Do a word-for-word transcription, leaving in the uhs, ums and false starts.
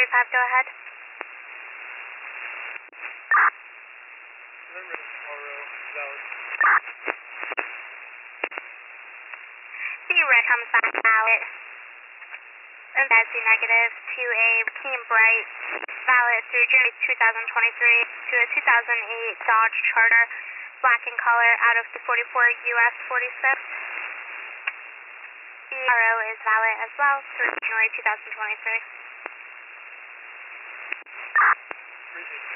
three five, go ahead. November tomorrow, valid. The red comes back valid. And that's the negative to a Team Bright, valid through June two thousand twenty-three to a two thousand eight Dodge Charger, black in color, out of the forty-four U S forty-six. The R O is valid as well through January two thousand twenty-three. Appreciate it.